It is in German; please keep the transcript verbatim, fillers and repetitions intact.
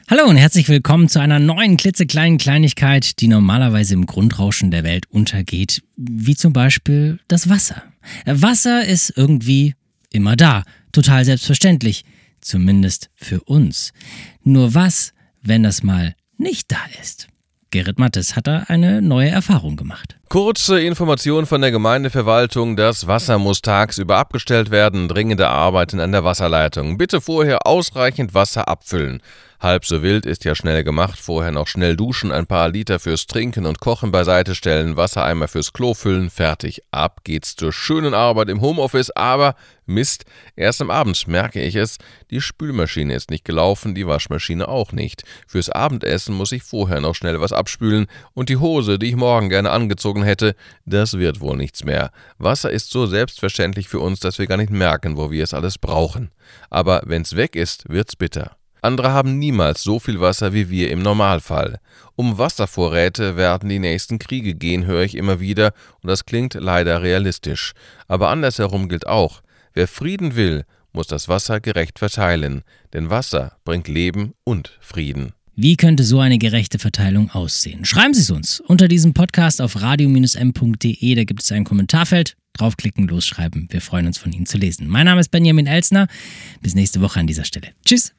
Hallo und herzlich willkommen zu einer neuen klitzekleinen Kleinigkeit, die normalerweise im Grundrauschen der Welt untergeht, wie zum Beispiel das Wasser. Wasser ist irgendwie immer da, total selbstverständlich, zumindest für uns. Nur was, wenn das mal nicht da ist? Gerrit Mattes hat da eine neue Erfahrung gemacht. Kurze Information von der Gemeindeverwaltung: Das Wasser muss tagsüber abgestellt werden. Dringende Arbeiten an der Wasserleitung. Bitte vorher ausreichend Wasser abfüllen. Halb so wild ist ja schnell gemacht. Vorher noch schnell duschen, ein paar Liter fürs Trinken und Kochen beiseite stellen, Wassereimer fürs Klo füllen, fertig. Ab geht's zur schönen Arbeit im Homeoffice. Aber Mist, erst am Abend merke ich es, die Spülmaschine ist nicht gelaufen, die Waschmaschine auch nicht. Fürs Abendessen muss ich vorher noch schnell was abspülen und die Hose, die ich morgen gerne angezogen hätte, das wird wohl nichts mehr. Wasser ist so selbstverständlich für uns, dass wir gar nicht merken, wo wir es alles brauchen. Aber wenn's weg ist, wird's bitter. Andere haben niemals so viel Wasser wie wir im Normalfall. Um Wasservorräte werden die nächsten Kriege gehen, höre ich immer wieder, und das klingt leider realistisch. Aber andersherum gilt auch: Wer Frieden will, muss das Wasser gerecht verteilen, denn Wasser bringt Leben und Frieden. Wie könnte so eine gerechte Verteilung aussehen? Schreiben Sie es uns unter diesem Podcast auf radio Bindestrich m punkt de, da gibt es ein Kommentarfeld. Draufklicken, losschreiben, wir freuen uns, von Ihnen zu lesen. Mein Name ist Benjamin Elsner, bis nächste Woche an dieser Stelle. Tschüss!